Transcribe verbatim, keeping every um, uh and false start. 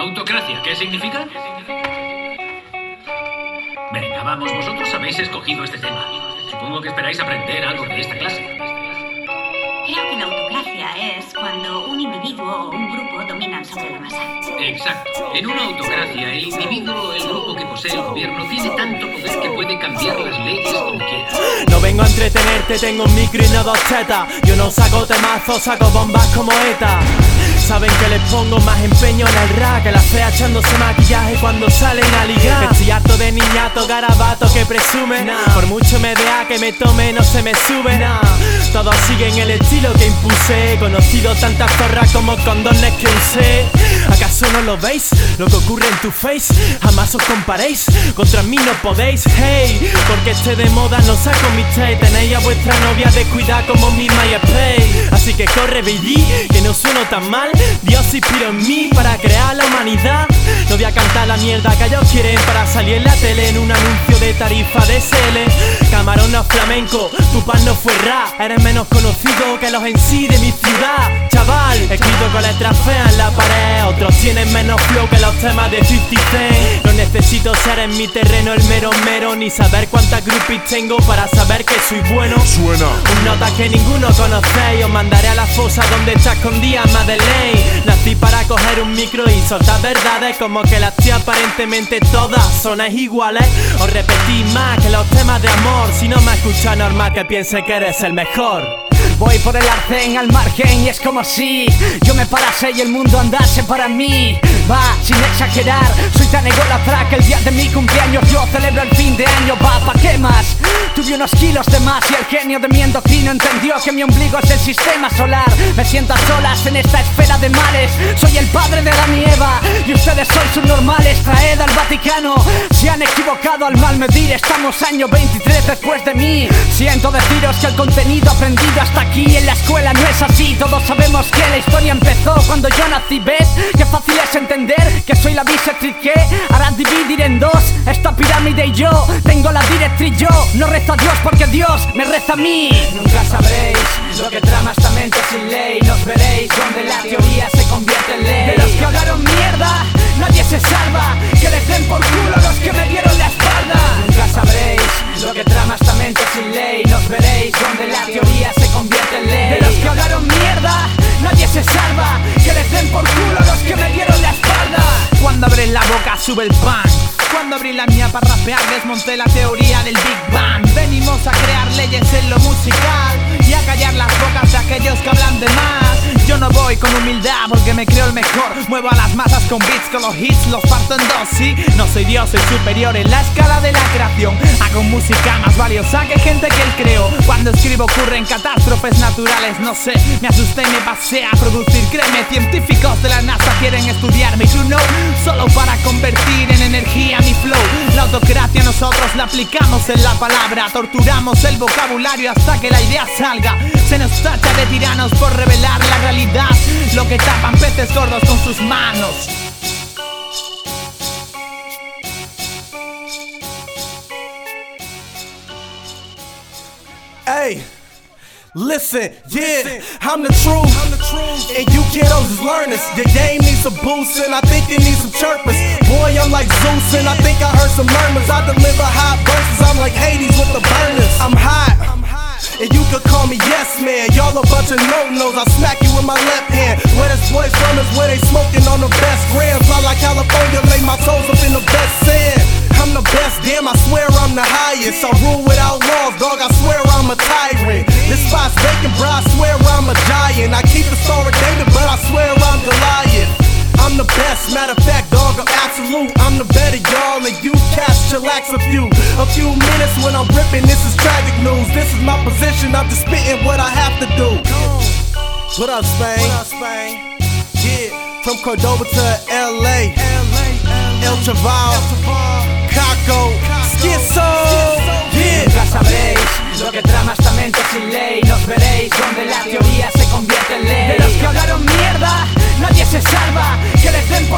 Autocracia, ¿qué significa? Venga, vamos, vosotros habéis escogido este tema. Supongo que esperáis aprender algo de esta clase. Creo que la autocracia es cuando un individuo o un grupo dominan sobre la masa. Exacto. En una autocracia, el individuo o el grupo que posee el gobierno tiene tanto poder que puede cambiar las leyes como quiera. No vengo a entretenerte, tengo un micro y no dos tetas. Yo no saco temazos, saco bombas como ETA. Saben que les pongo más empeño en el rap, que las feas echándose maquillaje cuando salen a ligar. Estoy harto de niñato, garabato que presume. Nah. Por mucho me dea que me tome, no se me sube. Nah. Todos siguen el estilo que impuse. He conocido tantas zorras como condones que usé. ¿Acaso no lo veis? Lo que ocurre en tu face. Jamás os comparéis, contra mí no podéis. Hey, porque esté de moda no saco mi tape. Tenéis a vuestra novia descuidada como mi MySpace. Así que corre baby, que no sueno tan mal. Dios inspiró en mí para crear la humanidad. No voy a cantar la mierda que ellos quieren para salir en la tele en un anuncio de tarifa de S L. Camarón no flamenco, tu pan no fue rap. Eres menos conocido que los en sí de mi ciudad. Chaval, escrito con letras feas en la pared. Otros tienen menos flow que los temas de cincuenta Cent. No necesito ser en mi terreno el mero mero, ni saber cuántas groupies tengo para saber que soy bueno. Suena un nota que ninguno conocéis. Os mandaré a la fosa donde está escondida Madeleine. Nací para coger un micro y soltar verdades como que las tías aparentemente todas sonáis iguales. Os repetí más que los temas de amor. Si no me escuchas normal que piense que eres el mejor. Voy por el arcén al margen y es como si yo me parase y el mundo andase para mí. Va, sin exagerar, soy tan ególatra que el día de mi cumpleaños yo celebro el fin de año. Va, ¿pa' qué más? Tuve unos kilos de más y el genio de mi endocrino entendió que mi ombligo es el sistema solar. Me siento a solas en esta esfera de males. Soy el padre de Adán y Eva y ustedes sois subnormales. Traed al Vaticano, se han equivocado al mal medir. Estamos año veintitrés después de mí. Siento deciros que el contenido aprendido hasta aquí en la escuela no es así. Todos sabemos que la historia empezó cuando yo nací. ¿Ves? Qué fácil es entender que soy la bisectriz que hará dividir en dos esta pirámide y yo tengo la directriz. Yo no rezo a Dios porque Dios me reza a mí. Nunca sabréis lo que trama esta mente sin ley. Nos veréis donde la teoría se convierte en ley. De los que hablaron mierda, nadie se salva. Que les den por culo los que me dieron la espalda. Nunca sabréis lo que trama esta mente sin ley. Nos veréis donde la teoría se convierte en ley. De los que hablaron mierda, nadie se salva. Que les den por culo los que me dieron la espalda. Cuando abres la boca sube el pan. Cuando abrí la mía para rapear desmonté la teoría del Big Bang. Venimos a crear leyes en lo musical y a callar las bocas de aquellos que hablan de más. Yo no voy con humildad porque me creo el mejor. Muevo a las masas con beats, con los hits los parto en dos. Sí, no soy Dios, soy superior en la escala de la creación. Hago música más valiosa que gente que él creó. Cuando escribo ocurren catástrofes naturales. No sé, me asusté y me pasé a producir. Créeme, científicos de la NASA quieren estudiar mi true no, solo para convertir en energía mi flow. La autocracia nosotros la aplicamos en la palabra. Torturamos el vocabulario hasta que la idea salga. Se nos tacha de tiranos por revelar la realidad. Lo que tapan peces gordos con sus manos. Hey, listen, yeah, I'm the truth, and you kiddos is learners. Your game needs some boost, and I think it needs some chirpers. Boy, I'm like Zeus, and I think I heard some murmurs. I deliver hot verses, I'm like Hades with the burners. I'm hot, and you could call me yes man. Y'all a bunch of no-nos, I smack you with my left hand. Where this boys from is where they smoking on the best grams. I like California, lay my toes up in the best sand. I'm the best, damn, I swear I'm the highest. I rule without laws, dog, I swear I'm a tyrant. This spot's vacant, bro, I swear I'm a giant. I keep the story dated, but I swear I'm Goliath. I'm the best, matter of fact, dog, I'm absolute. I'm the better, y'all, and you cats chillax a few. A few minutes when I'm ripping, this is tragic news. This is my position, I'm just spitting what I have to do. What up, Spain? What up, Spain? Yeah, from Cordoba to L A, El Chaval, Caco, Schizo, yeah. Nunca sabréis lo que trama esta mente sin ley. Nos veréis donde la teoría se convierte en ley. De los que hablaron mierda, nadie se salva. Que les den por